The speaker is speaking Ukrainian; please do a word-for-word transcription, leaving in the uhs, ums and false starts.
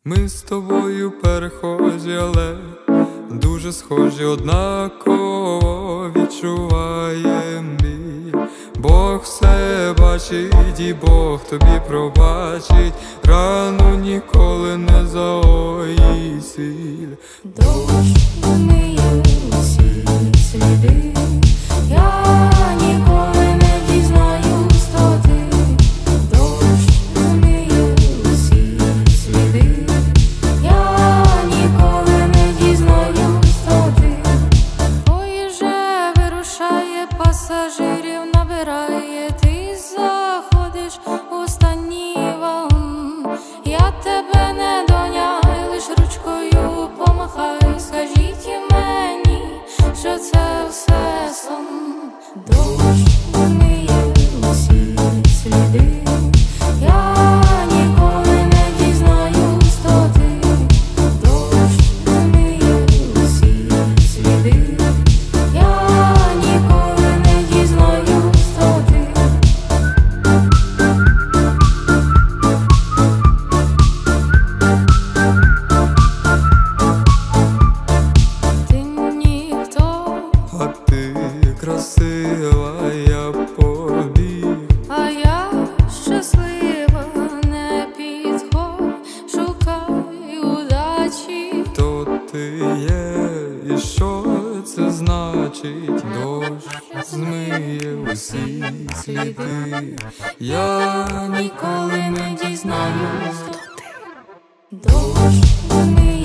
Ми з тобою перехожі, але дуже схожі, однаково відчуваєм біль. Бог все бачить і Бог тобі пробачить, рану ніколи не загоїть сіль. Дощ вмиє усі сліди, я ніколи не дізнаюсь, хто ти. Дощ вмиє усі сліди, я ніколи не дізнаюсь, хто ти. Поїжджає, вирушає, пасажирів набирає, ти заходиш у останній вагон. Я тебе не доняю, лиш ручкою помахай, скажіть мені, що це все сон. Дощ вмиє усі сліди, я ніколи не дізнаюсь, хто ти. Дощ вмиє усі сліди, я ніколи не дізнаюсь, хто ти. Ти ніхто, А ти красива, я побіг. а я щаслива, не підходь, шукай удачі. Хто ти є і що це значить? Дощ змиє усі сліди, я ніколи не дізнаюсь, хто ти. Дощ вмиє